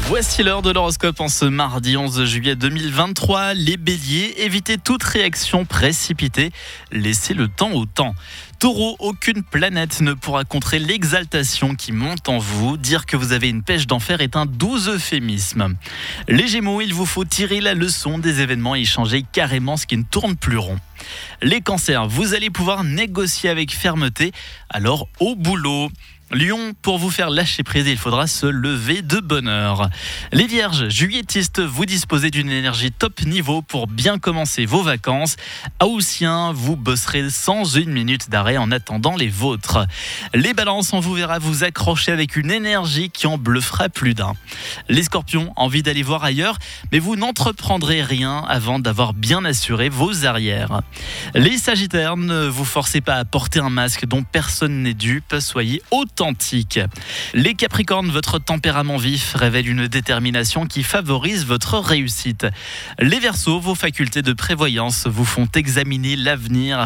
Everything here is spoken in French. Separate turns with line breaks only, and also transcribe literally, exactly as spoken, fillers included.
Voici l'heure de l'horoscope en ce mardi onze juillet deux mille vingt-trois. Les béliers, évitez toute réaction précipitée. Laissez le temps au temps. Taureau, aucune planète ne pourra contrer l'exaltation qui monte en vous. Dire que vous avez une pêche d'enfer est un doux euphémisme. Les Gémeaux, il vous faut tirer la leçon des événements et changer carrément ce qui ne tourne plus rond. Les Cancers, vous allez pouvoir négocier avec fermeté, alors au boulot. Lion, pour vous faire lâcher prise, il faudra se lever de bonne heure. Les Vierges, juilletistes, vous disposez d'une énergie top niveau pour bien commencer vos vacances. Haussiens, vous bosserez sans une minute d'arrêt en attendant les vôtres. Les Balances, on vous verra vous accrocher avec une énergie qui en bluffera plus d'un. Les Scorpions, envie d'aller voir ailleurs, mais vous n'entreprendrez rien avant d'avoir bien assuré vos arrières. Les Sagittaires, ne vous forcez pas à porter un masque dont personne n'est dupe, soyez authentique. Les Capricornes, votre tempérament vif révèle une détermination qui favorise votre réussite. Les Verseaux, vos facultés de prévoyance vous font examiner l'avenir